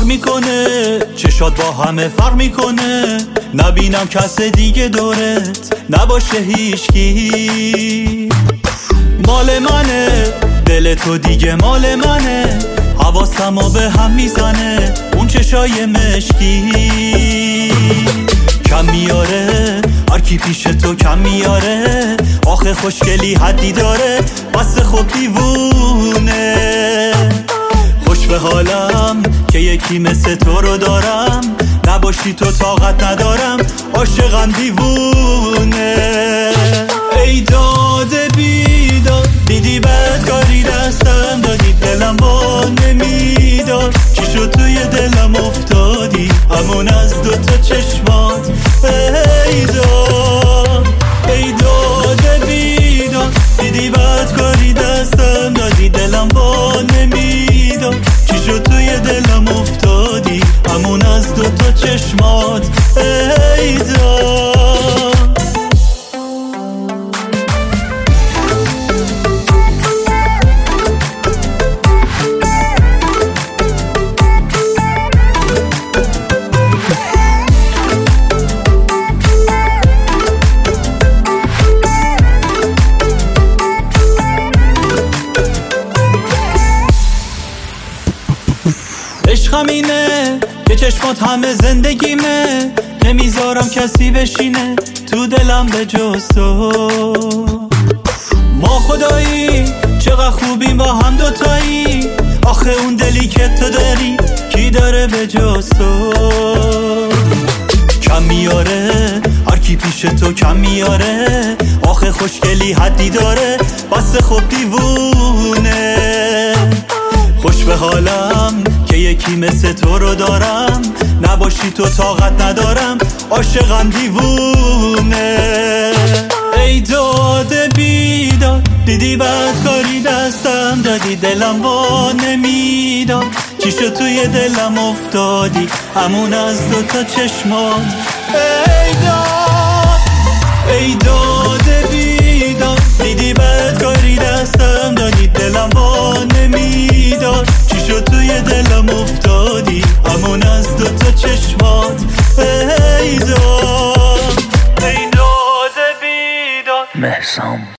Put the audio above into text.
میکنه، چشات با همه فرق میکنه. نبینم کس دیگه دورت نباشه هیچکی. مال منه دل تو دیگه مال منه، حواسمو به هم میزنه اون چشای مشکی. کم میاره هرکی پیش تو کم میاره، آخه خوشگلی حدی داره بس خوب دیوونه. خوش به حالم که یکی مثل تو رو دارم، نباشی تو طاقت ندارم عاشقم دیوونه. ای داده بیداد دیدی بدکاری دستم دادی، دلم با نمیداد چی شد توی دلم افتادی همون از دوتا چشمات. ای داده بیداد دیدی بدکاری دستم دادی، دلم با نمیداد چی شد توی دلم افتادی همون از دوتا چشمات. ای داد عشقم اینه که چشمات همه زندگیمه، نمیذارم کسی بشینه تو دلم به جز تو. ما خدایی چقدر خوبیم با هم دوتایی، آخه اون دلی که تو داری کی داره به جز تو. کم میاره هرکی پیش تو کم میاره، آخه خوشگلی حدی داره بس خوب دیوونه. خوش به حالم که یکی مثل تو رو دارم، نباشی تو طاقت ندارم عاشقم دیوونه. ای داده بیداد دیدی بدکاری دستم دادی، دلم وا نمیداد چی شد توی دلم افتادی همون از دوتا چشمات. ای داد